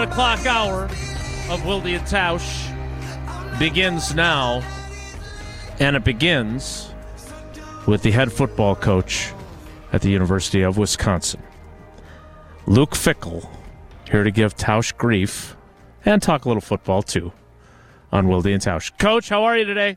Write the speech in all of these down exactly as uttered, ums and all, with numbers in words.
o'clock hour of Wilde and Tausch begins now, and it begins with the head football coach at the University of Wisconsin, Luke Fickell, here to give Tausch grief and talk a little football, too, on Wilde and Tausch. Coach, how are you today?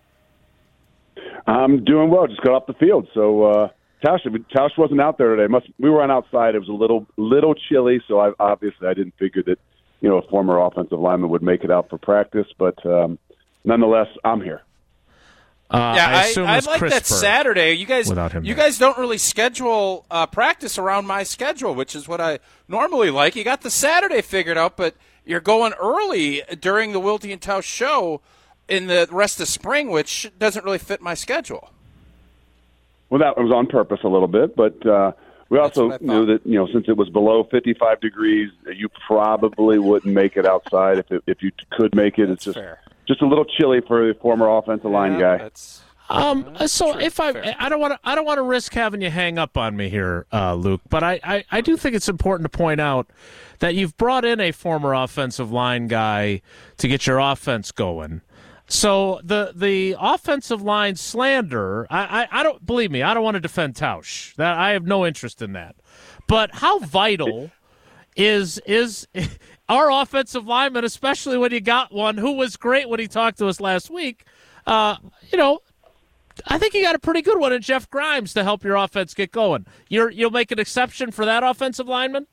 I'm doing well. Just got off the field. So, uh, Tausch, Tausch wasn't out there today. Must, we were on outside. It was a little little chilly, so I, obviously I didn't figure that, you know, a former offensive lineman would make it out for practice. But um, nonetheless, I'm here. Uh, yeah, I, assume I, I it's like that Saturday. You guys, without him you there. guys don't really schedule uh, practice around my schedule, which is what I normally like. You got the Saturday figured out, but you're going early during the Wilde and Tausch show in the rest of spring, which doesn't really fit my schedule. Well, that was on purpose a little bit, but uh, we also knew that, you know, since it was below fifty-five degrees, you probably wouldn't make it outside. If it, if you could make it, That's it's just fair. just a little chilly for a former offensive line Yeah, guy. That's, Um, so true, if I, fair. I don't want to, I don't want to risk having you hang up on me here, uh, Luke. But I, I, I do think it's important to point out that you've brought in a former offensive line guy to get your offense going. So the the offensive line slander, I, I, I don't believe me. I don't want to defend Tausch. That I have no interest in that. But how vital is is our offensive lineman, especially when you got one who was great when he talked to us last week? Uh, you know. I think you got a pretty good one in Jeff Grimes to help your offense get going. You're, you'll make an exception for that offensive lineman?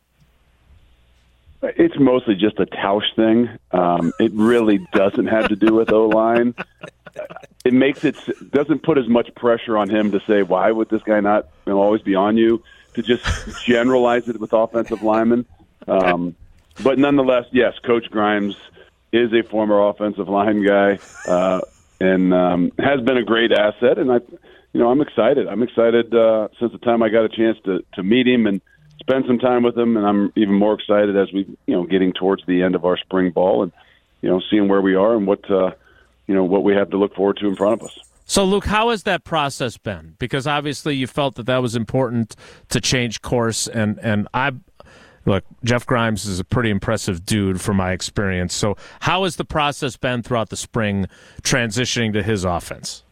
It's mostly just a Tausch thing. Um, it really doesn't have to do with O-line. It makes it doesn't put as much pressure on him to say, why would this guy not, you know, always be on you? To just generalize it with offensive linemen. Um, but nonetheless, yes, Coach Grimes is a former offensive line guy. Uh, And um, has been a great asset, and I, you know, I'm excited. I'm excited uh, since the time I got a chance to, to meet him and spend some time with him, and I'm even more excited as we, you know, getting towards the end of our spring ball and, you know, seeing where we are and what, uh, you know, what we have to look forward to in front of us. So, Luke, how has that process been? Because obviously you felt that that was important to change course, and and I. Look, Jeff Grimes is a pretty impressive dude from my experience. So how has the process been throughout the spring transitioning to his offense?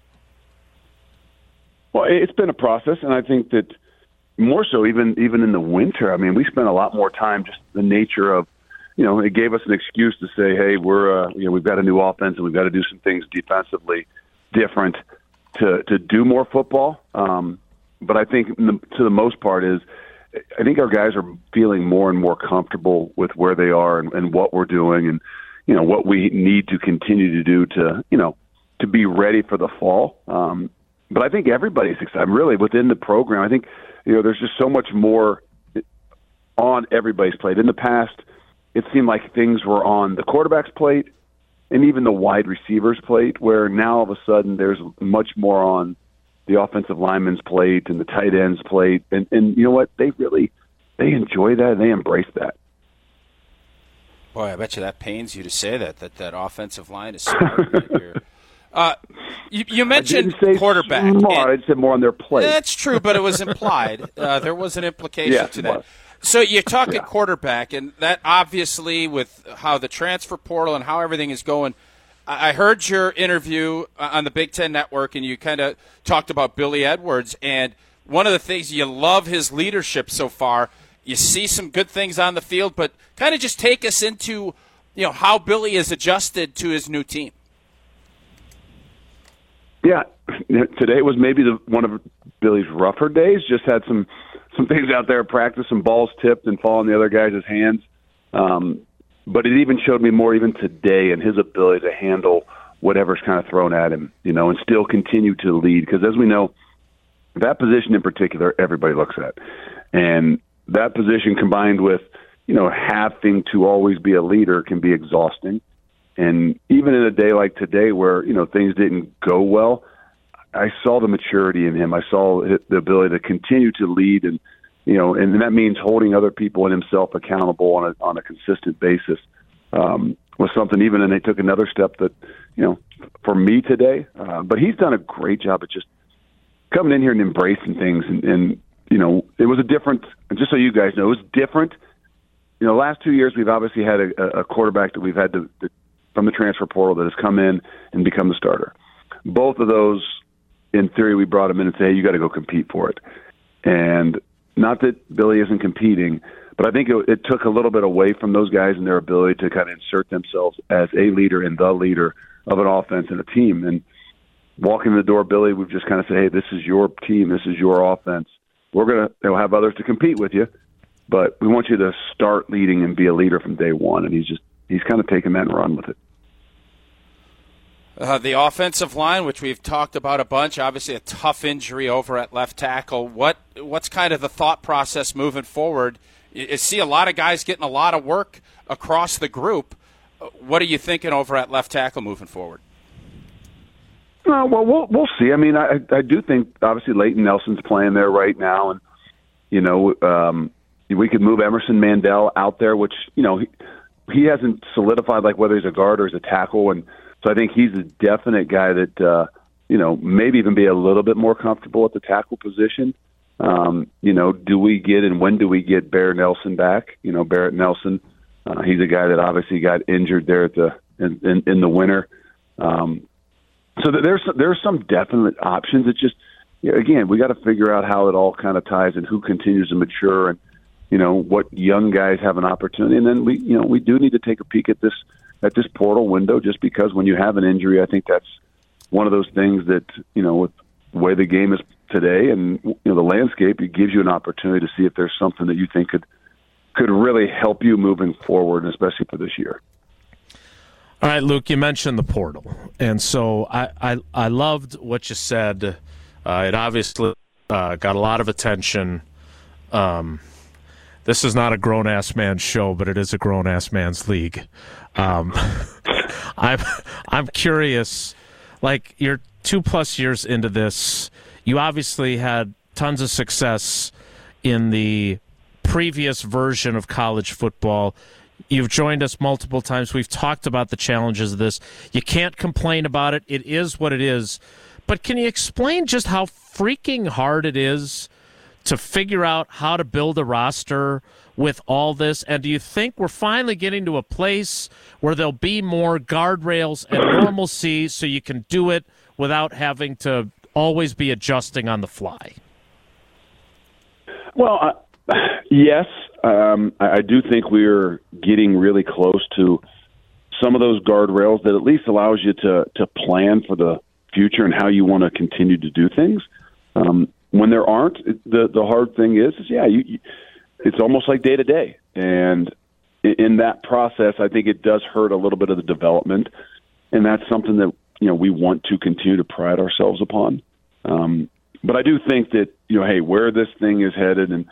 Well, it's been a process, and I think that more so even even in the winter. I mean, we spent a lot more time just the nature of, you know, it gave us an excuse to say, hey, we're, uh, you know, we've got a new offense and we've got to do some things defensively different to, to do more football. Um, but I think the, to the most part is, I think our guys are feeling more and more comfortable with where they are and, and what we're doing and, you know, what we need to continue to do to, you know, to be ready for the fall. Um, but I think everybody's excited, really, within the program. I think, you know, there's just so much more on everybody's plate. In the past, it seemed like things were on the quarterback's plate and even the wide receiver's plate, where now all of a sudden there's much more on the offensive lineman's plate and the tight end's plate. And, and you know what? They really, they enjoy that and they embrace that. Boy, I bet you that pains you to say that, that that offensive line is smart. uh, you, you mentioned I didn't say quarterback. Smart. I said more on their plate. That's true, but it was implied. Uh, there was an implication Yeah, to that. was. So you're talking Yeah. quarterback, and that obviously with how the transfer portal and how everything is going, I heard your interview on the Big Ten Network, and you kind of talked about Billy Edwards. And one of the things, you love his leadership so far. You see some good things on the field, but kind of just take us into, you know, how Billy has adjusted to his new team. Yeah, today was maybe the, one of Billy's rougher days. Just had some some things out there at practice, some balls tipped and fall in the other guys' hands. Um, but it even showed me more even today and his ability to handle whatever's kind of thrown at him, you know, and still continue to lead. Because as we know, that position in particular, everybody looks at. And that position combined with, you know, having to always be a leader can be exhausting. And even in a day like today where, you know, things didn't go well, I saw the maturity in him. I saw the ability to continue to lead, and, you know, and that means holding other people and himself accountable on a on a consistent basis. Um, was something even, and they took another step that, you know, for me today. Uh, but he's done a great job of just coming in here and embracing things. And, and, you know, it was a different, just so you guys know, it was different you know, the last two years we've obviously had a, a quarterback that we've had to, to, from the transfer portal that has come in and become the starter. Both of those, in theory, we brought him in and say, hey, you got to go compete for it. And not that Billy isn't competing, but I think it, it took a little bit away from those guys and their ability to kind of insert themselves as a leader and the leader of an offense and a team. And walking in the door, Billy, we've just kind of said, hey, this is your team, this is your offense. We're going to they'll have others to compete with you, but we want you to start leading and be a leader from day one. And he's just he's kind of taken that and run with it. Uh, the offensive line, which we've talked about a bunch, obviously a tough injury over at left tackle. What what's kind of the thought process moving forward? You, you see a lot of guys getting a lot of work across the group. What are you thinking over at left tackle moving forward? Uh, well, we'll we'll see. I mean, I I do think obviously Leighton Nelson's playing there right now, and you know um, we could move Emerson Mandel out there, which you know he, he hasn't solidified like whether he's a guard or he's a tackle, and so I think he's a definite guy that, uh, you know, maybe even be a little bit more comfortable at the tackle position. Um, you know, do we get and when do we get Barrett Nelson back? You know, Barrett Nelson, uh, he's a guy that obviously got injured there at the in, in, in the winter. Um, so there's there's some definite options. It's just, you know, again, we got to figure out how it all kind of ties and who continues to mature and, you know, what young guys have an opportunity. And then we, you know, we do need to take a peek at this at this portal window, just because when you have an injury, I think that's one of those things that, you know, with the way the game is today and, you know, the landscape, it gives you an opportunity to see if there's something that you think could could really help you moving forward, especially for this year. All right, Luke, you mentioned the portal. And so I, I, I loved what you said. Uh, it obviously uh, got a lot of attention. Um, this is not a grown-ass man's show, but it is a grown-ass man's league. Um, I'm I'm curious, like you're two plus years into this. You obviously had tons of success in the previous version of college football. You've joined us multiple times. We've talked about the challenges of this. You can't complain about it. It is what it is. But can you explain just how freaking hard it is to figure out how to build a roster with all this? And do you think we're finally getting to a place where there'll be more guardrails and normalcy so you can do it without having to always be adjusting on the fly? Well, uh, yes. Um, I, I do think we're getting really close to some of those guardrails that at least allows you to, to plan for the future and how you want to continue to do things. Um, when there aren't, the the hard thing is, is yeah, you, you it's almost like day to day. And in that process, I think it does hurt a little bit of the development. And that's something that, you know, we want to continue to pride ourselves upon. Um, but I do think that, you know, hey, where this thing is headed and,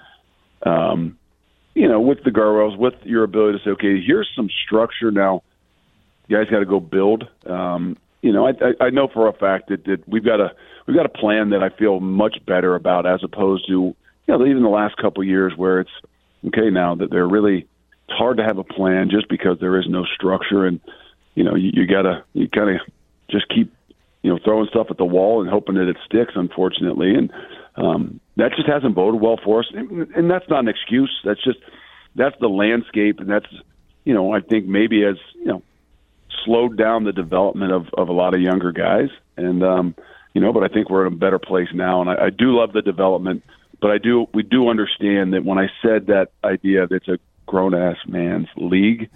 um, you know, with the guardrails, with your ability to say, okay, here's some structure now, you guys got to go build. Um, you know, I, I, I know for a fact that, that we've got a we've got a plan that I feel much better about, as opposed to, you know, even the last couple of years where it's okay now that they're really it's hard to have a plan just because there is no structure, and you know you, you gotta you kind of just keep you know throwing stuff at the wall and hoping that it sticks, unfortunately, and um, that just hasn't boded well for us. And, and that's not an excuse. That's just that's the landscape, and that's you know I think maybe as you know. slowed down the development of, of a lot of younger guys. And, um, you know, but I think we're in a better place now. And I, I do love the development, but I do, we do understand that when I said that idea that it's a grown ass man's league,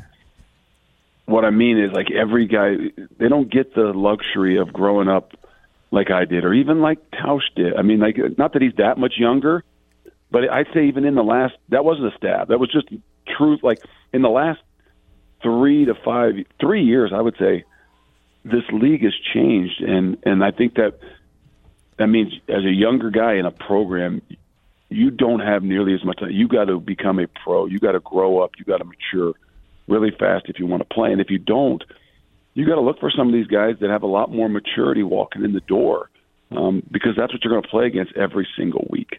what I mean is like every guy, they don't get the luxury of growing up like I did, or even like Tausch did. I mean, like, not that he's that much younger, but I'd say even in the last, that wasn't a stab. That was just truth. Like in the last, Three to five, three years, I would say, this league has changed, and and I think that that means as a younger guy in a program, you don't have nearly as much time. You got to become a pro. You got to grow up. You got to mature really fast if you want to play, and if you don't, you got to look for some of these guys that have a lot more maturity walking in the door, um, because that's what you're going to play against every single week.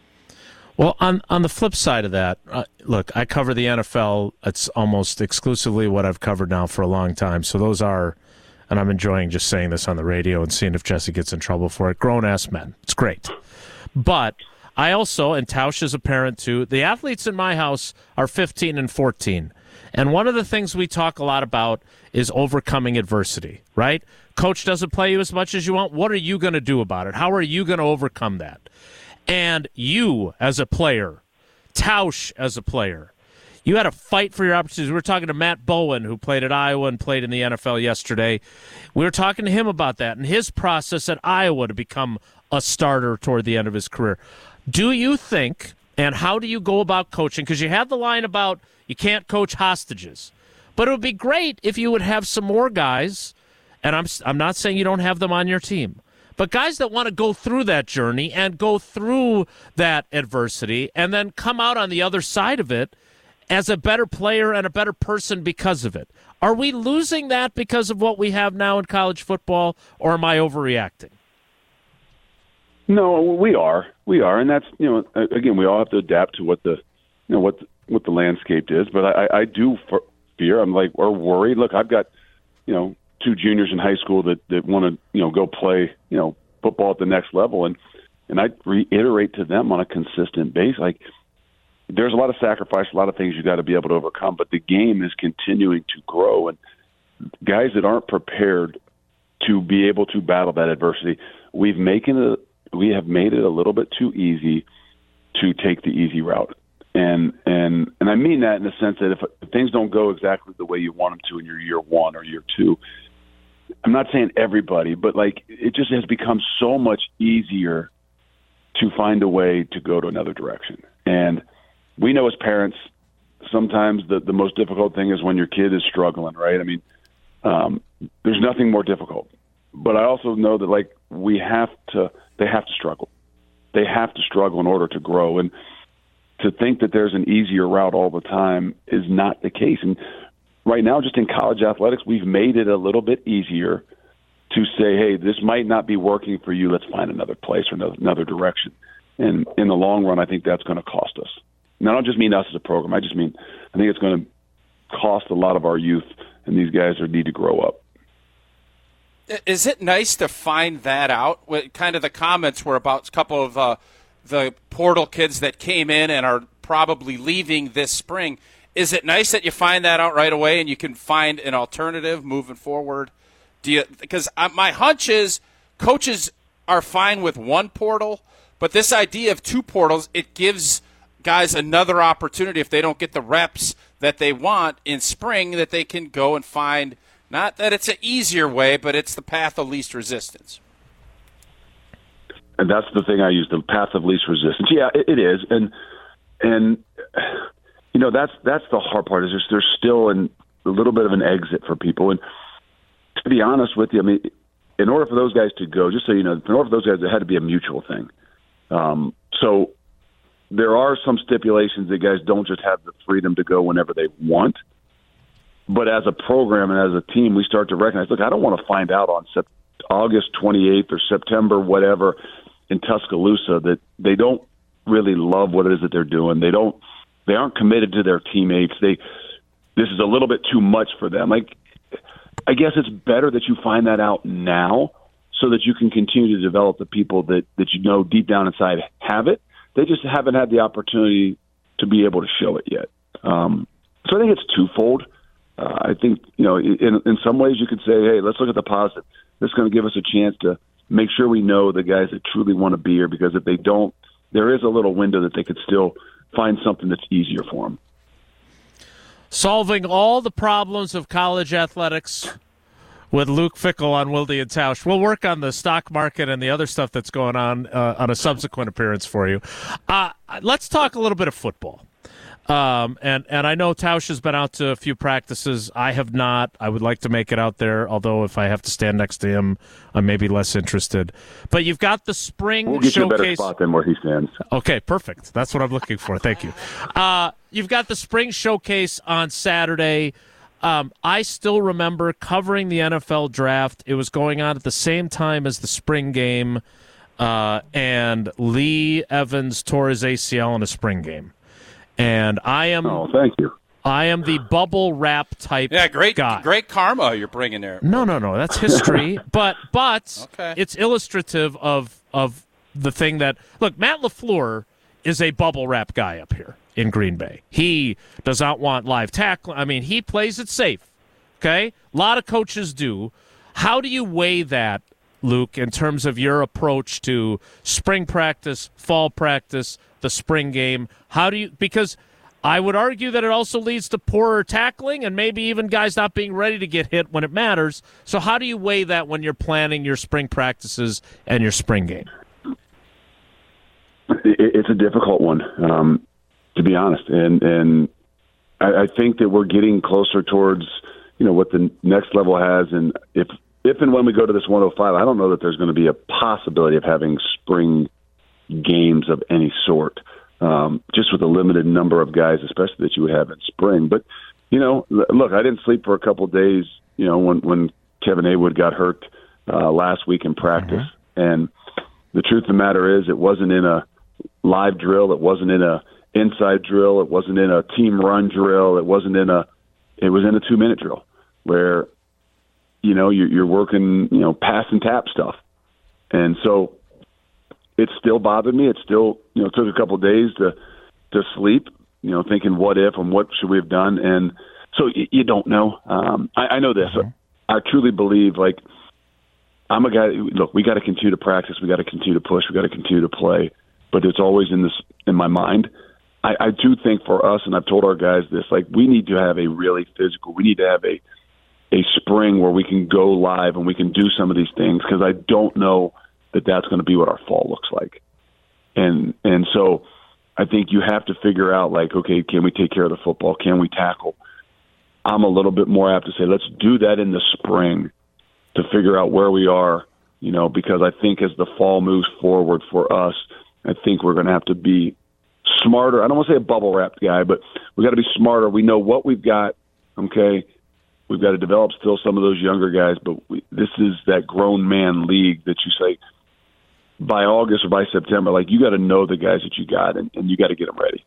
Well, on on the flip side of that, uh, look, I cover the N F L. It's almost exclusively what I've covered now for a long time. So those are, and I'm enjoying just saying this on the radio and seeing if Jesse gets in trouble for it, grown-ass men. It's great. But I also, and Tausch is a parent too, the athletes in my house are fifteen and fourteen. And one of the things we talk a lot about is overcoming adversity, right? Coach doesn't play you as much as you want. What are you going to do about it? How are you going to overcome that? And you as a player, Tausch as a player, you had to fight for your opportunities. We were talking to Matt Bowen, who played at Iowa and played in the N F L yesterday. We were talking to him about that and his process at Iowa to become a starter toward the end of his career. Do you think, and how do you go about coaching? Because you had the line about you can't coach hostages. But it would be great if you would have some more guys, and I'm I'm not saying you don't have them on your team, but guys that want to go through that journey and go through that adversity and then come out on the other side of it as a better player and a better person because of it. Are we losing that because of what we have now in college football, or am I overreacting? No, we are. We are, and that's, you know, again, we all have to adapt to what the, you know, what the, what the landscape is. But I, I do fear. I'm like, or worry. Look, I've got, you know, two juniors in high school that that want to, you know, go play, you know, football at the next level, and and I reiterate to them on a consistent basis, like, there's a lot of sacrifice, a lot of things you got to be able to overcome, but the game is continuing to grow, and guys that aren't prepared to be able to battle that adversity, we've making it, we have made it a little bit too easy to take the easy route. And and and I mean that in the sense that if, if things don't go exactly the way you want them to in your year one or year two, I'm not saying everybody, but like it just has become so much easier to find a way to go to another direction. And we know as parents, sometimes the, the most difficult thing is when your kid is struggling, right? I mean, um, there's nothing more difficult. But I also know that, like, we have to, they have to struggle. They have to struggle in order to grow. And to think that there's an easier route all the time is not the case. And right now, just in college athletics, we've made it a little bit easier to say, hey, this might not be working for you. Let's find another place or another, another direction. And in the long run, I think that's going to cost us. And I don't just mean us as a program. I just mean I think it's going to cost a lot of our youth, and these guys are need to grow up. Is it nice to find that out? Kind of the comments were about a couple of uh, the portal kids that came in and are probably leaving this spring. Is it nice that you find that out right away and you can find an alternative moving forward? Do you? Because my hunch is coaches are fine with one portal, but this idea of two portals, it gives guys another opportunity if they don't get the reps that they want in spring, that they can go and find, not that it's an easier way, but it's the path of least resistance. And that's the thing I use, the path of least resistance. Yeah, it, it is. And, and you know, that's that's the hard part, is there's, there's still an, a little bit of an exit for people. And to be honest with you, I mean, in order for those guys to go, just so you know, in order for those guys, it had to be a mutual thing. Um, so there are some stipulations that guys don't just have the freedom to go whenever they want. But as a program and as a team, we start to recognize, look, I don't want to find out on Sep- August twenty-eighth or September, whatever, in Tuscaloosa, that they don't really love what it is that they're doing. They don't, they aren't committed to their teammates. They, this is a little bit too much for them. Like, I guess it's better that you find that out now so that you can continue to develop the people that, that you know deep down inside have it. They just haven't had the opportunity to be able to show it yet. Um, so I think it's twofold. Uh, I think, you know, in, in some ways you could say, hey, let's look at the positive. This is going to give us a chance to make sure we know the guys that truly want to be here, because if they don't, there is a little window that they could still find something that's easier for them. Solving all the problems of college athletics with Luke Fickell on Wilde and Tausch. We'll work on the stock market and the other stuff that's going on uh, on a subsequent appearance for you. Uh, let's talk a little bit of football. Um, and, and I know Tausch has been out to a few practices. I have not. I would like to make it out there, although if I have to stand next to him, I'm maybe less interested. But you've got the spring we'll get showcase. You a better spot than where he stands. Okay, perfect. That's what I'm looking for. Thank you. Uh, you've got the spring showcase on Saturday. Um, I still remember covering the N F L draft. It was going on at the same time as the spring game, uh, and Lee Evans tore his A C L in a spring game. And I am. Oh, thank you. I am the bubble wrap type. Yeah, great, guy. great karma you're bringing there. No, no, no. That's history, but but okay. It's illustrative of of the thing that look, Matt LaFleur is a bubble wrap guy up here in Green Bay. He does not want live tackle. I mean, he plays it safe. Okay, a lot of coaches do. How do you weigh that, Luke, in terms of your approach to spring practice, fall practice, the spring game? How do you, because I would argue that it also leads to poorer tackling and maybe even guys not being ready to get hit when it matters. So how do you weigh that when you're planning your spring practices and your spring game? It's a difficult one, um, to be honest. And, and I, I think that we're getting closer towards, you know, what the next level has. And if, If and when we go to this one oh five, I don't know that there's going to be a possibility of having spring games of any sort, um, just with a limited number of guys, especially that you would have in spring. But, you know, look, I didn't sleep for a couple of days, you know, when, when Kevin Awood got hurt uh, last week in practice. Mm-hmm. And the truth of the matter is it wasn't in a live drill. It wasn't in a inside drill. It wasn't in a team run drill. It wasn't in a – it was in a two-minute drill where – you know, you're, you're working, you know, pass and tap stuff. And so it still bothered me. It still, you know, took a couple of days to, to sleep, you know, thinking what if and what should we have done. And so you, you don't know. Um, I, I know this. Mm-hmm. I truly believe, like, I'm a guy, look, we got to continue to practice. We got to continue to push. We got to continue to play. But it's always in this, in my mind. I, I do think for us, and I've told our guys this, like, we need to have a really physical, we need to have a, a spring where we can go live and we can do some of these things, because I don't know that that's going to be what our fall looks like. And and so I think you have to figure out, like, okay, can we take care of the football? Can we tackle? I'm a little bit more apt to say, let's do that in the spring to figure out where we are, you know, because I think as the fall moves forward for us, I think we're going to have to be smarter. I don't want to say a bubble wrapped guy, but we got to be smarter. We know what we've got, okay? We've got to develop still some of those younger guys, but we, this is that grown man league that you say by August or by September, like, you got to know the guys that you got, and, and you got to get them ready.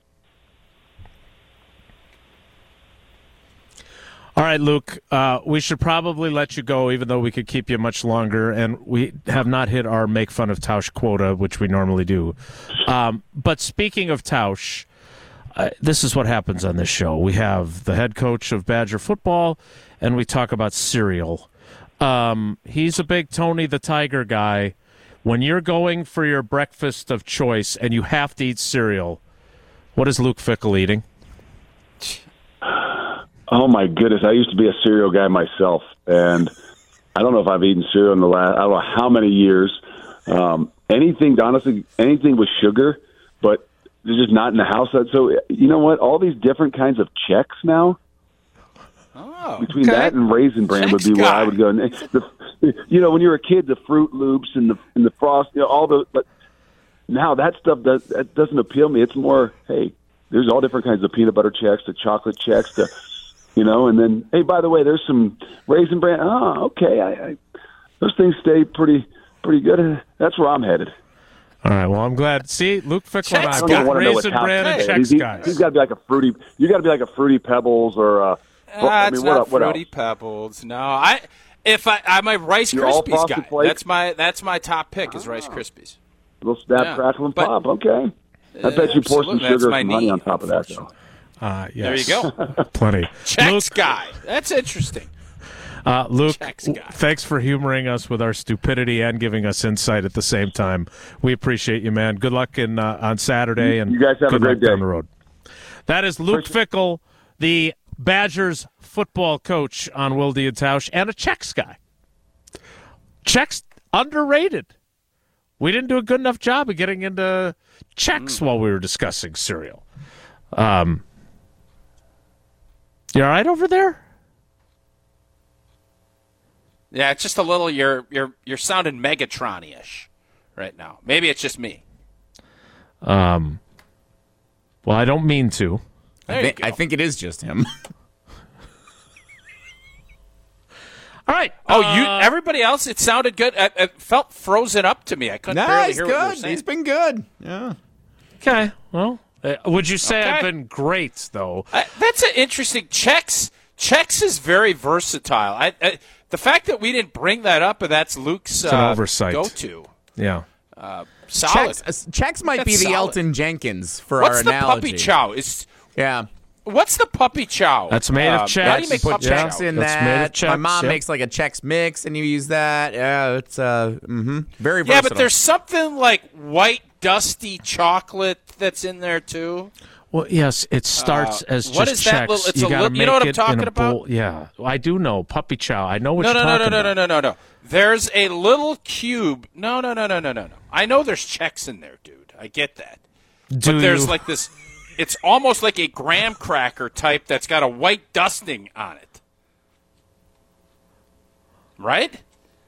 All right, Luke, uh, we should probably let you go, even though we could keep you much longer, and we have not hit our make fun of Tausch quota, which we normally do. Um, but speaking of Tausch, Uh, this is what happens on this show. We have the head coach of Badger football, and we talk about cereal. Um, he's a big Tony the Tiger guy. When you're going for your breakfast of choice and you have to eat cereal, what is Luke Fickell eating? Oh, my goodness. I used to be a cereal guy myself, and I don't know if I've eaten cereal in the last, I don't know how many years. Um, anything, honestly, anything with sugar, but they're just not in the house. So, you know what? All these different kinds of checks now. Oh, Between okay. that and Raisin Bran Checks would be guy. where I would go. The, you know, when you were a kid, the Fruit Loops and the and the Frost, you know, all the. But now that stuff does that doesn't appeal to me. It's more, hey, there's all different kinds of peanut butter checks, to chocolate checks, to, you know, and then, hey, by the way, there's some Raisin Bran. Oh, okay, I, I those things stay pretty pretty good. That's where I'm headed. All right, well, I'm glad. See, Luke Fickell and I I don't got even want to know what Raisin Tausch Bran and is. Chex He- guys. He's got to be like a fruity. You got to be like a Fruity Pebbles or. Uh, Uh, I it's mean, what, not el- what Fruity else? Pebbles. No, I if I I'm a Rice You're all Krispies Frosted guy. Flakes? That's my that's my top pick is Rice Krispies. Little snap, Yeah, crackle, and but- pop. Okay. I bet you pour some Absolutely, that's sugar my and honey need, on top of that. Though. Uh, There yes. you go. Plenty. Chex Luke, guy. That's interesting. uh, Luke Chex guy. thanks for humoring us with our stupidity and giving us insight at the same time. We appreciate you, man. Good luck in, uh, on Saturday, and You guys have a good great luck day. down the road. That is Luke Fickell, the Badgers football coach on Wilde and Tausch, and a Chex guy. Chex underrated. We didn't do a good enough job of getting into Chex mm. while we were discussing cereal. Um, you all right over there? Yeah, it's just a little. You're you're you're sounding Megatron-ish right now. Maybe it's just me. Um. Well, I don't mean to. There I, you think, go. I think it is just him. All right. Oh, uh, you. Everybody else, it sounded good. It, it felt frozen up to me. I couldn't Nah, barely he's hear what you were good. saying. He's been good. Yeah. Okay. Well, uh, would you say Okay. I've been great though? I, that's an interesting. Chex. Chex is very versatile. I, I the fact that we didn't bring that up, and that's Luke's an uh, oversight. go-to. Yeah. Uh, solid. Chex, uh, Chex might That's be the solid. Elton Jenkins for What's our the analogy. puppy chow? Is Yeah. What's the puppy chow? That's made of Um, Chex. How do you make Put puppy yeah. Chex chow? in That's that. made of Chex, My mom yep. makes like a Chex mix, and you use that. Yeah, it's uh, mm-hmm. very Yeah, versatile. but there's something like white dusty chocolate that's in there too. Well, yes, it starts Uh, as just what is that Chex. little- it's you a gotta little- you make know what I'm it talking in a about? bowl. Yeah, I do know puppy chow. I know what No, you're no, no, talking no, no, about. no, no, no, no. There's a little cube. No, no, no, no, no, no, no. I know there's Chex in there, dude. I get that. Do But there's you? like this. It's almost like a graham cracker type that's got a white dusting on it. Right?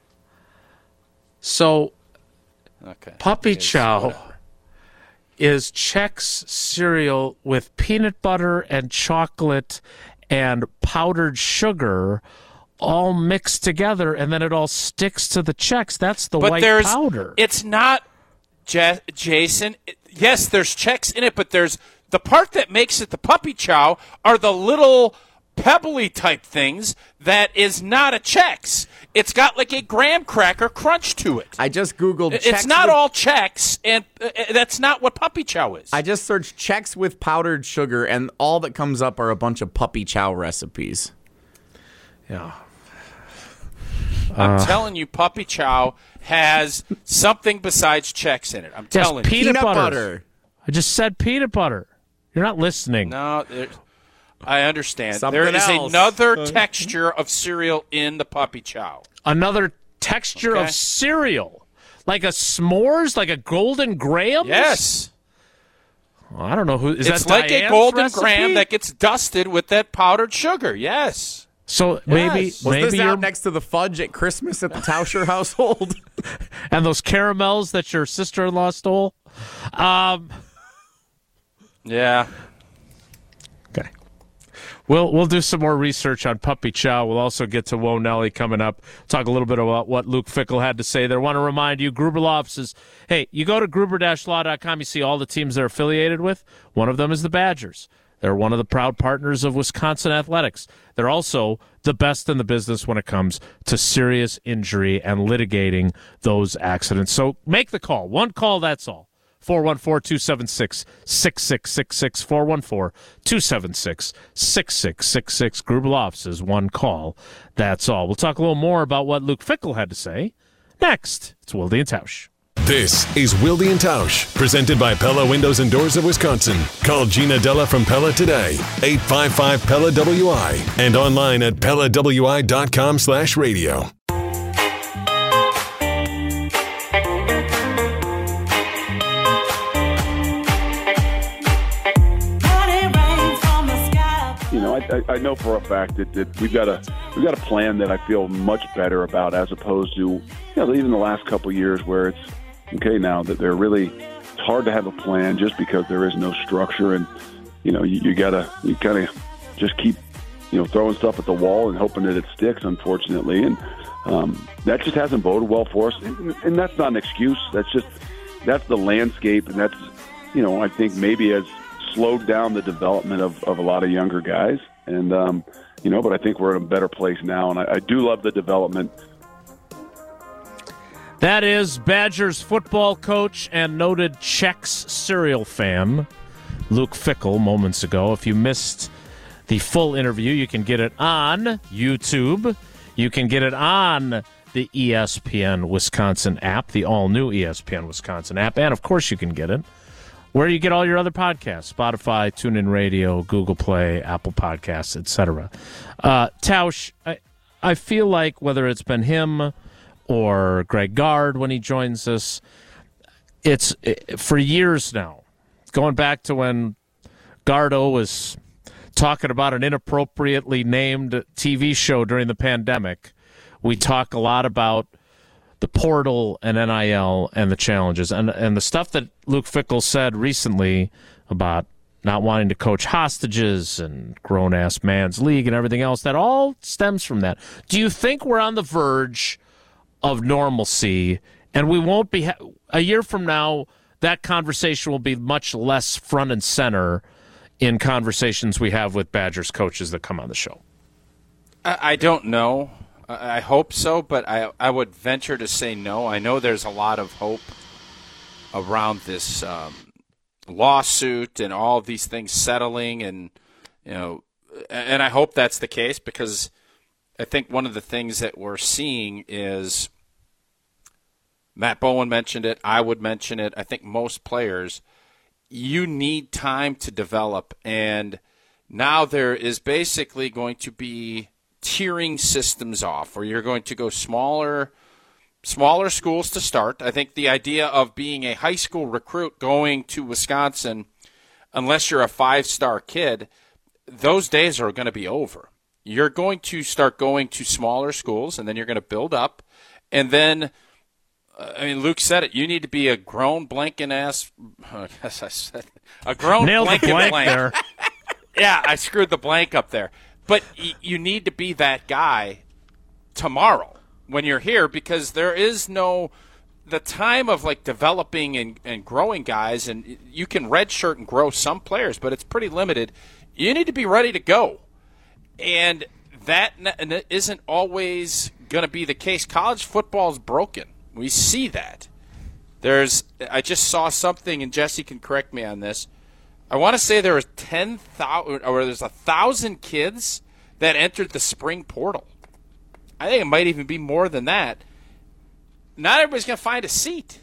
So Okay. puppy It's chow whatever. is Chex cereal with peanut butter and chocolate and powdered sugar all mixed together, and then it all sticks to the Chex. That's the But white there's powder. It's not Ja- Jason. It- yes, there's Chex in it, but there's the part that makes it the puppy chow are the little pebbly type things that is not a Chex. It's got like a graham cracker crunch to it. I just googled. It's Chex not with, all Chex, and uh, uh, that's not what puppy chow is. I just searched Chex with powdered sugar, and all that comes up are a bunch of puppy chow recipes. yeah. I'm telling you, puppy chow has something besides Chex in it. I'm Yes, telling you. peanut, Peanut butter. butter. I just said peanut butter. You're not listening. No, there- I understand. Something there is else. another texture of cereal in the puppy chow. Another texture Okay. of cereal, like a s'mores, like a golden graham. Yes. I don't know who is It's that. like a Diane's golden recipe? graham that gets dusted with that powdered sugar. Yes. So maybe Yes. Was maybe this you're out next to the fudge at Christmas at the Tauscher household? and those caramels that your sister-in-law stole. Um, Yeah. okay. We'll we'll do some more research on puppy chow. We'll also get to Whoa Nelly coming up. Talk a little bit about what Luke Fickell had to say there. Want to remind you, Gruber Law offices. Hey, you go to gruber dash law dot com. You see all the teams they're affiliated with. One of them is the Badgers. They're one of the proud partners of Wisconsin Athletics. They're also the best in the business when it comes to serious injury and litigating those accidents. So make the call. One call, that's all. four one four, two seven six, six six six six, four one four, two seven six, six six six six. Gruber Law offices, one call, that's all. We'll talk a little more about what Luke Fickell had to say next. It's Wilde and Tausch. This is Wilde and Tausch, presented by Pella Windows and Doors of Wisconsin. Call Gina Della from Pella today, eight five five Pella W I, and online at pella w i dot com slash radio. You know, I, I, I know for a fact that, that we've got a we've got a plan that I feel much better about, as opposed to, you know, even the last couple of years where it's okay now that they're really, it's hard to have a plan just because there is no structure, and you know you, you gotta you kind of just keep, you know, throwing stuff at the wall and hoping that it sticks, unfortunately, and um, that just hasn't boded well for us, and, and that's not an excuse. That's just that's the landscape, and that's, you know, I think maybe has slowed down the development of, of a lot of younger guys. And, um, you know, but I think we're in a better place now. And I, I do love the development. That is Badgers football coach and noted Chex cereal fan, Luke Fickell, moments ago. If you missed the full interview, you can get it on YouTube. You can get it on the E S P N Wisconsin app, the all-new E S P N Wisconsin app. And, of course, you can get it where you get all your other podcasts, Spotify, TuneIn Radio, Google Play, Apple Podcasts, et cetera. Uh, Tausch, I, I feel like whether it's been him or Greg Gard when he joins us, it's it, for years now, going back to when Gardo was talking about an inappropriately named T V show during the pandemic, we talk a lot about the portal and N I L and the challenges. And and the stuff that Luke Fickell said recently about not wanting to coach hostages and grown-ass man's league and everything else, that all stems from that. Do you think we're on the verge of normalcy and we won't be, ha- a year from now, that conversation will be much less front and center in conversations we have with Badgers coaches that come on the show? I, I don't know. I, I hope so, but I, I would venture to say no. I know there's a lot of hope around this um, lawsuit and all of these things settling, and you know, and I hope that's the case, because I think one of the things that we're seeing is, Matt Bowen mentioned it, I would mention it, I think most players, you need time to develop, and now there is basically going to be tiering systems off, where you're going to go smaller smaller schools to start. I think the idea of being a high school recruit going to Wisconsin, unless you're a five-star kid, those days are going to be over. You're going to start going to smaller schools, and then you're going to build up. And then, uh, I mean, Luke said it, you need to be a grown blanking ass. I guess I said a grown Nailed the blanking blank blank. there. Yeah, I screwed the blank up there. But y- you need to be that guy tomorrow when you're here, because there is no the time of like developing and, and growing guys, and you can redshirt and grow some players, but it's pretty limited. You need to be ready to go, and that n- isn't always going to be the case. College football is broken. We see that. There's I just saw something, and Jesse can correct me on this. I want to say there was ten thousand, or there's a thousand kids that entered the spring portal. I think it might even be more than that. Not everybody's going to find a seat.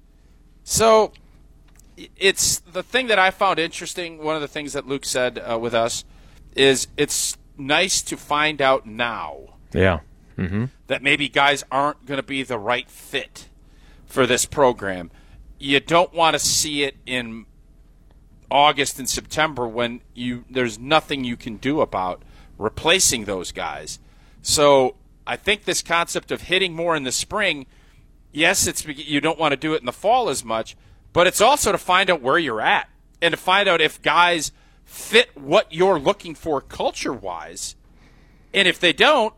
So it's the thing that I found interesting. One of the things that Luke said uh, with us is it's nice to find out now Yeah. Mm-hmm. that maybe guys aren't going to be the right fit for this program. You don't want to see it in August and September when you there's nothing you can do about replacing those guys. So I think this concept of hitting more in the spring, yes, it's you don't want to do it in the fall as much, but it's also to find out where you're at and to find out if guys fit what you're looking for culture-wise. And if they don't,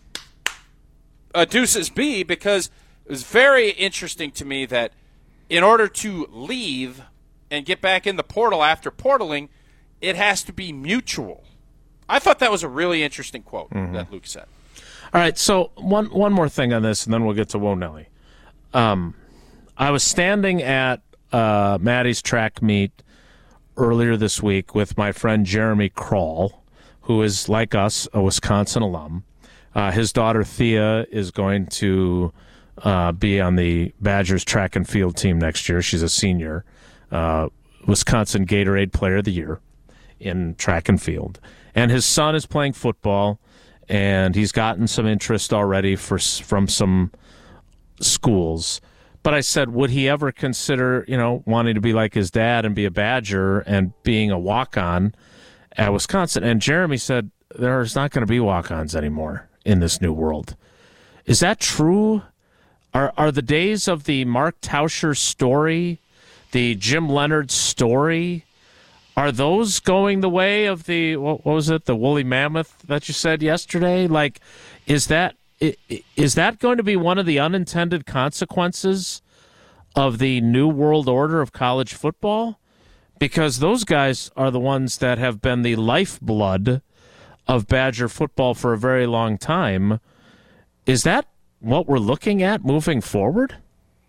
a deuces be, because it was very interesting to me that in order to leave and get back in the portal after portaling, it has to be mutual. I thought that was a really interesting quote mm-hmm. that Luke said. All right, so one one more thing on this, and then we'll get to Whoa Nelly. Um, I was standing at uh, Maddie's track meet earlier this week with my friend Jeremy Kroll, who is, like us, a Wisconsin alum. Uh, his daughter Thea is going to uh, be on the Badgers track and field team next year. She's a senior. Uh, Wisconsin Gatorade Player of the Year in track and field. And his son is playing football, and he's gotten some interest already for from some schools. But I said, would he ever consider, you know, wanting to be like his dad and be a Badger and being a walk-on at Wisconsin? And Jeremy said, there's not going to be walk-ons anymore in this new world. Is that true? Are are the days of the Mark Tauscher story, the Jim Leonard story, are those going the way of the, what, what was it, the woolly mammoth that you said yesterday? Like, is that is that going to be one of the unintended consequences of the new world order of college football? Because those guys are the ones that have been the lifeblood of Badger football for a very long time. Is that what we're looking at moving forward?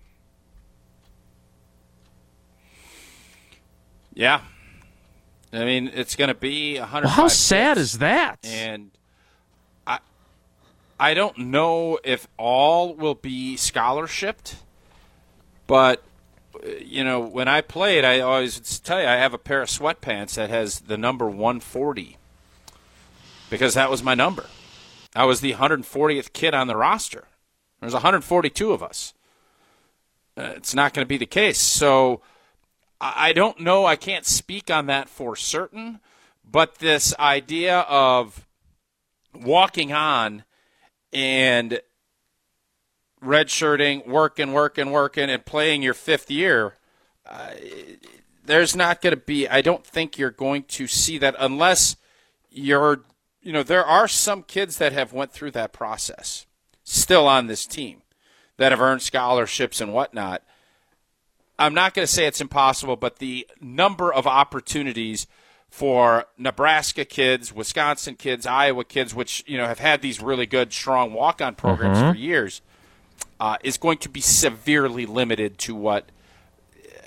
Yeah. I mean, it's going to be one hundred. Well, how sad is that? And I, I don't know if all will be scholarshiped, but you know, when I played, I always tell you I have a pair of sweatpants that has the number one forty because that was my number. I was the one hundred fortieth kid on the roster. There's one hundred forty-two of us. Uh, it's not going to be the case. So I don't know. I can't speak on that for certain. But this idea of walking on and redshirting, working, working, working, and playing your fifth year, uh, there's not going to be – I don't think you're going to see that unless you're – you know, there are some kids that have went through that process still on this team that have earned scholarships and whatnot. I'm not going to say it's impossible, but the number of opportunities for Nebraska kids, Wisconsin kids, Iowa kids, which you know have had these really good, strong walk-on programs mm-hmm. for years, uh, is going to be severely limited to what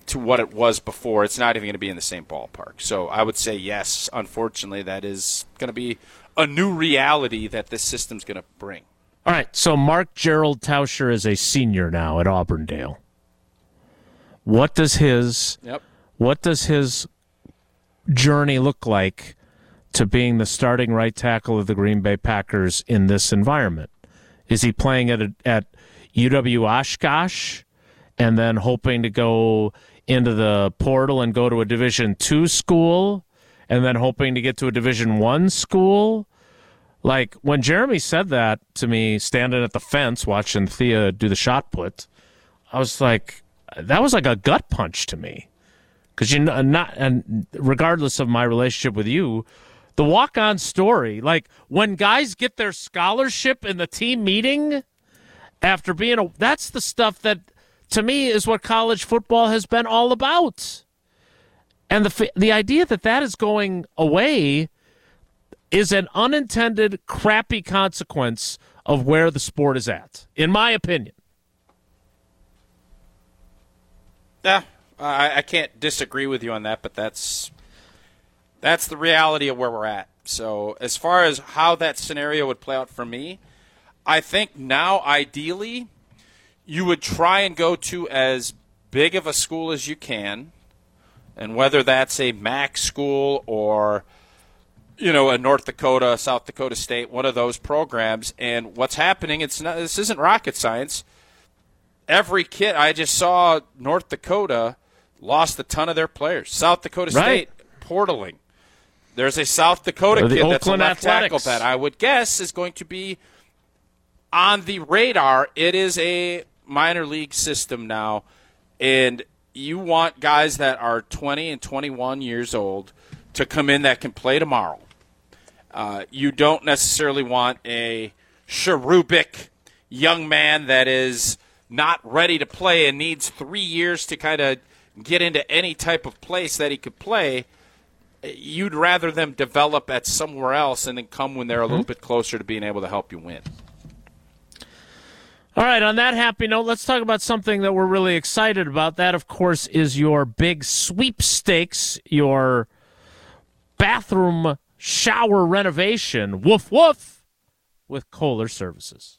to what it was before. It's not even going to be in the same ballpark. So I would say yes, unfortunately, that is going to be a new reality that this system's going to bring. All right, so Mark Gerald Tauscher is a senior now at Auburndale. What does his Yep. what does his journey look like to being the starting right tackle of the Green Bay Packers in this environment? Is he playing at a, at U W Oshkosh and then hoping to go into the portal and go to a Division two school and then hoping to get to a Division one school? Like, when Jeremy said that to me, standing at the fence watching Thea do the shot put, I was like, that was like a gut punch to me. Because you know, not, and regardless of my relationship with you, the walk-on story, like when guys get their scholarship in the team meeting after being a, that's the stuff that, to me, is what college football has been all about. And the the idea that that is going away is an unintended, crappy consequence of where the sport is at, in my opinion. Yeah, I, I can't disagree with you on that, but that's that's the reality of where we're at. So as far as how that scenario would play out for me, I think now, ideally, you would try and go to as big of a school as you can, and whether that's a M A C school or, you know, a North Dakota, South Dakota State, one of those programs. And what's happening, it's not, this isn't rocket science. Every kid, I just saw North Dakota lost a ton of their players. South Dakota Right. State, portaling. There's a South Dakota Or the kid that's a Oakland left tackle Athletics. that I would guess is going to be on the radar. It is a minor league system now, and you want guys that are twenty and twenty-one years old to come in that can play tomorrow. Uh, you don't necessarily want a cherubic young man that is not ready to play and needs three years to kind of get into any type of place that he could play. You'd rather them develop at somewhere else and then come when they're a little bit closer to being able to help you win. All right, on that happy note, let's talk about something that we're really excited about. That, of course, is your big sweepstakes, your bathroom shower renovation. Woof, woof, with Kohler Services.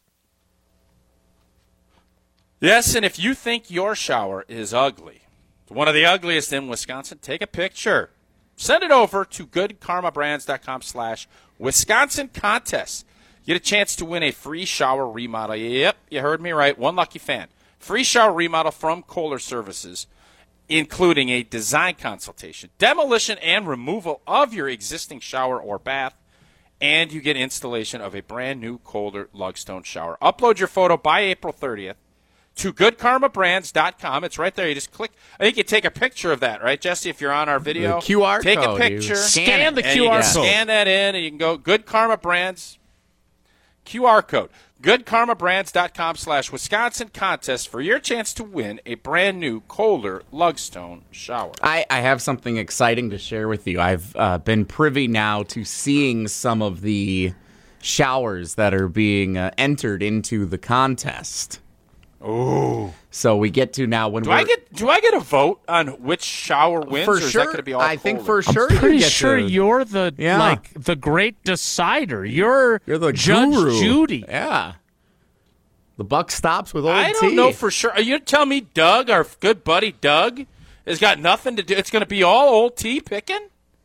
Yes, and if you think your shower is ugly, one of the ugliest in Wisconsin, take a picture. Send it over to goodkarmabrands.com slash Wisconsin contest. Get a chance to win a free shower remodel. Yep, you heard me right. One lucky fan. Free shower remodel from Kohler Services, including a design consultation, demolition and removal of your existing shower or bath, and you get installation of a brand new Kohler Lugstone shower. Upload your photo by April thirtieth to good karma brands dot com. It's right there. You just click. I think you take a picture of that, right, Jesse? If you're on our video, The Q R take code, a you picture, scan Scan it. the and Q you R can code. scan that in, and you can go Good Karma Brands Q R code. good karma brands dot com slash Wisconsin contest for your chance to win a brand new Kohler Lugstone shower. I, I have something exciting to share with you. I've uh, been privy now to seeing some of the showers that are being uh, entered into the contest. Oh, So we get to now when do we're I get do I get a vote on which shower wins? for or is sure. that going to be all I think Kohler? for sure I'm pretty you get sure to, you're the Yeah. like the great decider. You're, you're the Judge guru. Judy. Yeah. The buck stops with old I don't T. know for sure. Are you telling me Doug, our good buddy Doug, has got nothing to do? It's going to be all old T picking?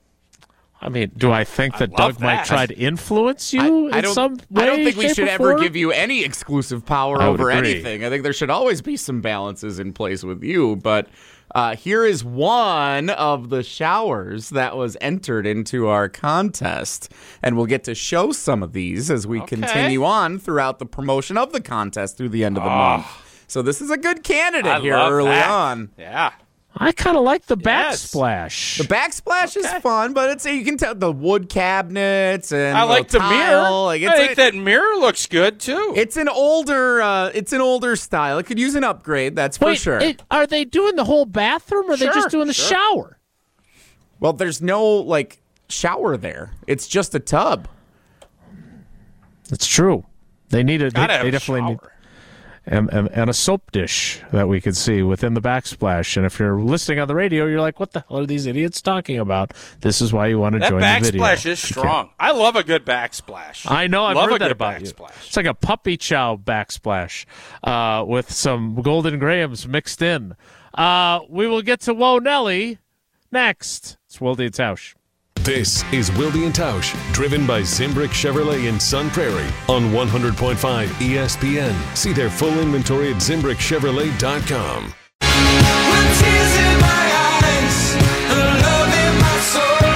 I mean, do I think that love Doug might that. try to influence you I in don't, some way? I don't think we shape, should or ever form? give you any exclusive power I would over agree. anything. I think there should always be some balances in place with you. But uh, here is one of the showers that was entered into our contest. And we'll get to show some of these as we Okay. continue on throughout the promotion of the contest through the end of the month. So this is a good candidate I here love early that. on. Yeah. I kind of like the Yes. backsplash. The backsplash Okay. is fun, but it's you can tell the wood cabinets and I like the tile, mirror. Like it's I think a- that mirror looks good too. It's an older, uh, it's an older style. It could use an upgrade, that's for Wait, sure. it- are they doing the whole bathroom, or are they Sure, just doing the sure. shower? well, there's no like shower there. It's just a tub. That's true. They need a. They, Gotta have they a definitely need. shower. and, and, and a soap dish that we could see within the backsplash. And if you're listening on the radio, you're like, what the hell are these idiots talking about? This is why you want to That join the video. backsplash is strong. I love a good backsplash. I know, I've love heard a that good about you. backsplash. It's like a puppy chow backsplash uh, with some Golden Grahams mixed in. Uh, we will get to Whoa Nelly next. It's Wilde and Tausch. This is Wilde and Tausch, driven by Zimbrick Chevrolet in Sun Prairie on one hundred point five E S P N. See their full inventory at zimbrick chevrolet dot com. With tears in my eyes and love in my soul,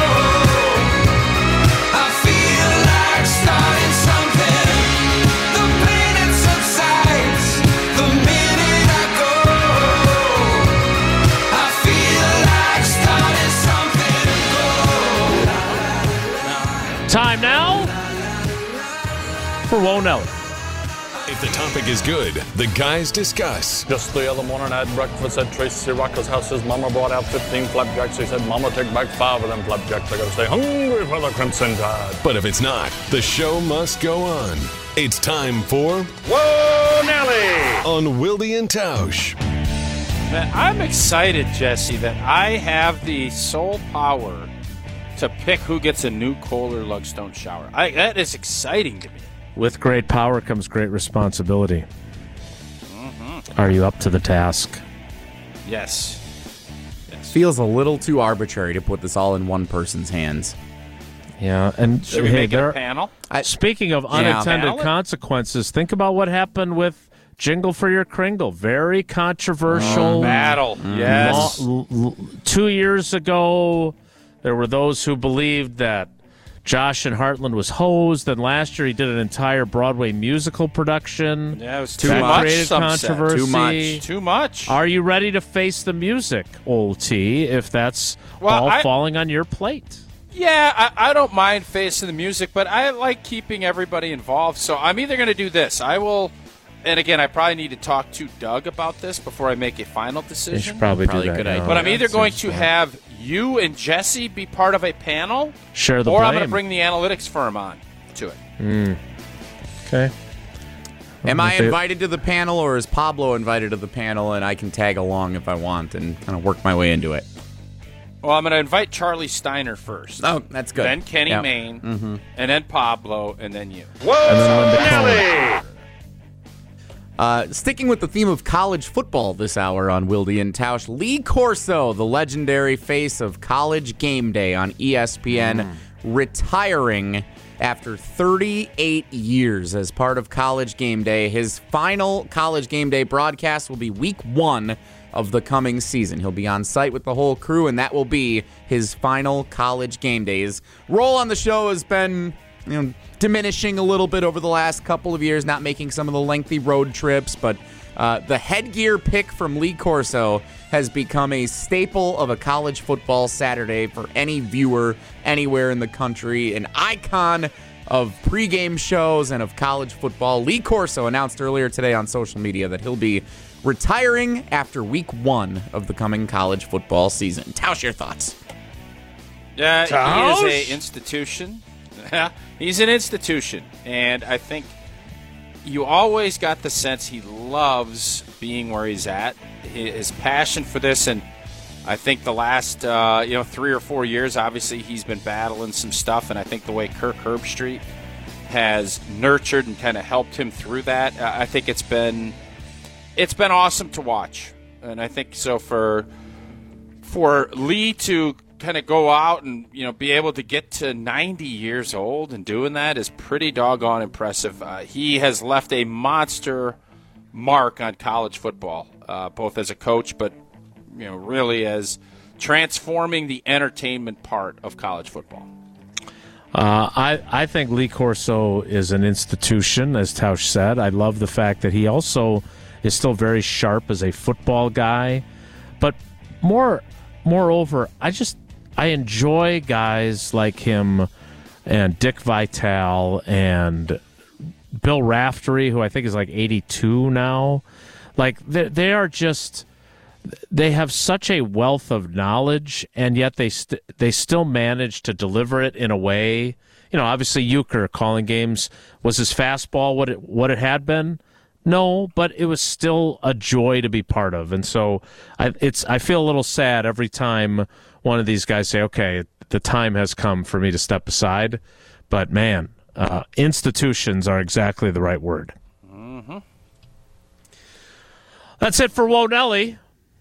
I feel like starting something. The pain it subsides the minute I go. I feel like starting something. Time now for Whoa Nelly. If the topic is good, the guys discuss. Just the other morning I had breakfast at Tracy Rocker's house. His mama brought out fifteen flapjacks. He said, Mama, take back five of them flapjacks. I gotta stay hungry for the Crimson Tide. But if it's not, the show must go on. It's time for Whoa, Nelly! On Wilde and Tausch. Man, I'm excited, Jesse, that I have the sole power to pick who gets a new Kohler Lugstone shower. I, that is exciting to me. With great power comes great responsibility. Mm-hmm. Are you up to the task? Yes. yes. Feels a little too arbitrary to put this all in one person's hands. Yeah, and Should we hey, make it there, a panel? I, speaking of Yeah. unintended Ballot? consequences, think about what happened with Jingle for Your Kringle. Very controversial. Battle. Yes. Lo- l- l- two years ago, there were those who believed that Josh and Heartland was hosed. Then last year he did an entire Broadway musical production. Yeah, it was too That much. created some said. controversy. Too much. Too much. Are you ready to face the music, old T, if that's Well, all I- falling on your plate? Yeah, I, I don't mind facing the music, but I like keeping everybody involved. So I'm either going to do this. I will, and again, I probably need to talk to Doug about this before I make a final You decision. should probably, Probably do that. good now. idea. But I'm either That's going so to smart. have you and Jesse be part of a panel, Share the or blame. I'm going to bring the analytics firm on to it. Okay. Am I They- invited to the panel, or is Pablo invited to the panel, and I can tag along if I want and kind of work my way into it? Well, I'm going to invite Charlie Steiner first. Oh, that's good. Then Kenny Yep. Mayne, and then Pablo, and then you. And then Linda Cohen. Nelly! Uh, sticking with the theme of college football this hour on Wilde and Tausch, Lee Corso, the legendary face of College Game Day on E S P N, retiring after thirty-eight years as part of College Game Day. His final College Game Day broadcast will be week one of the coming season. He'll be on site with the whole crew, and that will be his final College Game Day. His role on the show has been, you know, diminishing a little bit over the last couple of years, not making some of the lengthy road trips, but uh, the headgear pick from Lee Corso has become a staple of a college football Saturday for any viewer anywhere in the country, an icon of pregame shows and of college football. Lee Corso announced earlier today on social media that he'll be retiring after week one of the coming college football season. Tausch, your thoughts? Yeah, he Tausch? is a institution. He's an institution, and I think you always got the sense he loves being where he's at. His passion for this, and I think the last uh, you know three or four years, obviously he's been battling some stuff, and I think the way Kirk Herbstreit has nurtured and kind of helped him through that, I think it's been it's been awesome to watch, and I think so for for Lee to kind of go out and, you know, be able to get to ninety years old and doing that is pretty doggone impressive. Uh, he has left a monster mark on college football, uh, both as a coach, but, you know, really as transforming the entertainment part of college football. Uh, I, I think Lee Corso is an institution, as Tausch said. I love the fact that he also is still very sharp as a football guy. But more, moreover, I just I enjoy guys like him and Dick Vitale and Bill Raftery, who I think is like eighty-two now. Like, they, they are just... They have such a wealth of knowledge, and yet they st- they still manage to deliver it in a way. You know, obviously Euchre calling games, was his fastball what it what it had been, No, but it was still a joy to be part of. And so I, it's, I feel a little sad every time one of these guys say, okay, the time has come for me to step aside. But, man, uh, institutions are exactly the right word. Mm-hmm. That's it for Whoa Nelly.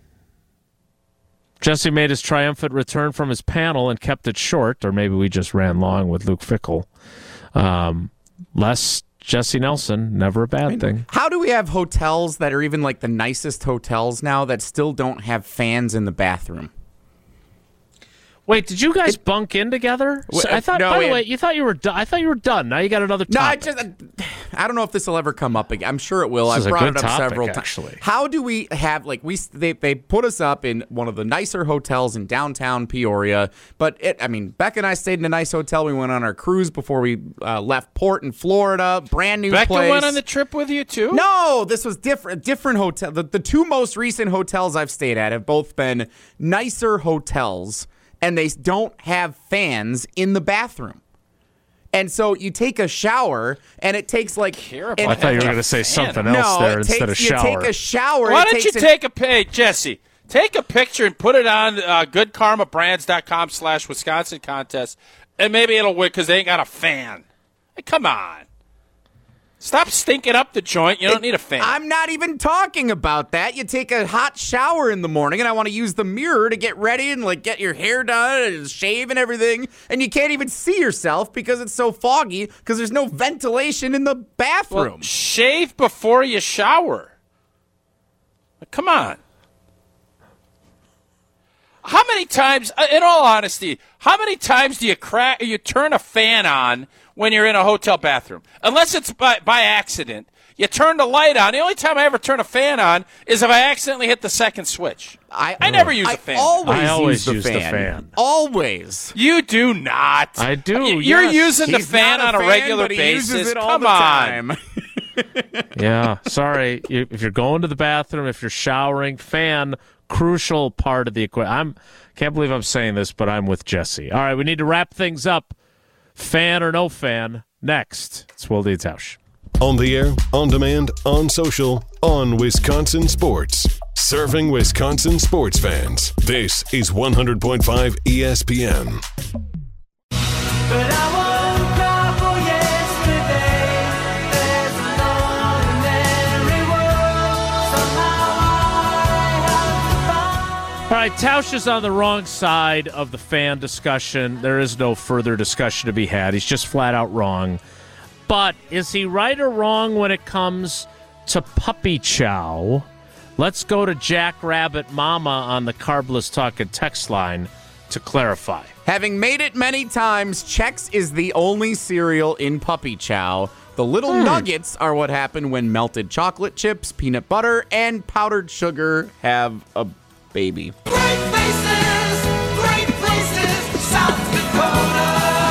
Jesse made his triumphant return from his panel and kept it short, or maybe we just ran long with Luke Fickell. Um, less Jesse Nelson, never a bad I mean, thing. How do we have hotels that are even like the nicest hotels now that still don't have fans in the bathroom? Wait, did you guys it, bunk in together? So I thought. No, by the way, you thought you were done. I thought you were done. Now you got another topic. No, I just. I don't know if this will ever come up again. I'm sure it will. I've brought it up topic, several times. How do we have like we? They they put us up in one of the nicer hotels in downtown Peoria. But it. I mean, Beck and I stayed in a nice hotel. We went on our cruise before we uh, left port in Florida. Brand new Becca place. Becca went on the trip with you too. No, this was different. Different hotel. The, the two most recent hotels I've stayed at have both been nicer hotels. And they don't have fans in the bathroom. And so you take a shower, and it takes like... An, I thought you were going to say something else no, there instead takes, of shower. You take a shower... Why don't you an, take a page, Jesse? Take a picture and put it on uh, good karma brands dot com slash Wisconsin contest, and maybe it'll win because they ain't got a fan. Hey, come on. Stop stinking up the joint. You don't it, need a fan. I'm not even talking about that. You take a hot shower in the morning, and I want to use the mirror to get ready and like get your hair done and shave and everything, and you can't even see yourself because it's so foggy because there's no ventilation in the bathroom. Well, shave before you shower. Come on. How many times, in all honesty, how many times do you crack, you turn a fan on when you're in a hotel bathroom? Unless it's by, by accident. You turn the light on. The only time I ever turn a fan on is if I accidentally hit the second switch. I, I never use I a fan. Always I always use, use the, the fan. fan. Always. You do not. I do. You're yes. using He's the fan a on a fan, regular but he basis. uses it all Come the on. time. Yeah, sorry. You, if you're going to the bathroom, if you're showering, fan, crucial part of the equation. I'm can't believe I'm saying this, but I'm with Jesse. All right, we need to wrap things up. Fan or no fan, next. It's Wildy and Tausch. On the air, on demand, on social, on Wisconsin Sports. Serving Wisconsin sports fans. This is one hundred point five E S P N. But I woke up for yesterday. There's an ordinary world. Somehow I have to find. All right, Tausch is on the wrong side of the fan discussion. There is no further discussion to be had. He's just flat out wrong. But is he right or wrong when it comes to puppy chow? Let's go to Jack Rabbit Mama on the Carbless Talk and text line to clarify. Having made it many times, Chex is the only cereal in puppy chow. The little hmm. nuggets are what happen when melted chocolate chips, peanut butter, and powdered sugar have a baby. Great places, great places, South Dakota.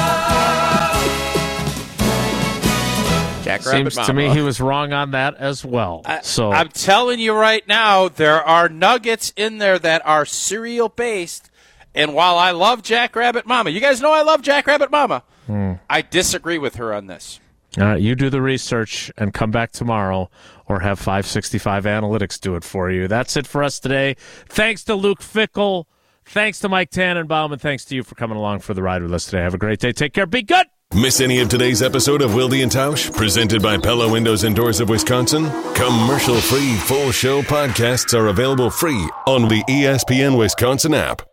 Jack Rabbit Seems Mama. to me he was wrong on that as well. I, so I'm telling you right now, there are nuggets in there that are cereal-based. And while I love Jack Rabbit Mama, you guys know I love Jack Rabbit Mama, hmm. I disagree with her on this. All right, you do the research and come back tomorrow or have five sixty-five Analytics do it for you. That's it for us today. Thanks to Luke Fickell. Thanks to Mike Tannenbaum. And thanks to you for coming along for the ride with us today. Have a great day. Take care. Be good. Miss any of today's episode of Wildy and Tausch, presented by Pella Windows and Doors of Wisconsin? Commercial-free full show podcasts are available free on the E S P N Wisconsin app.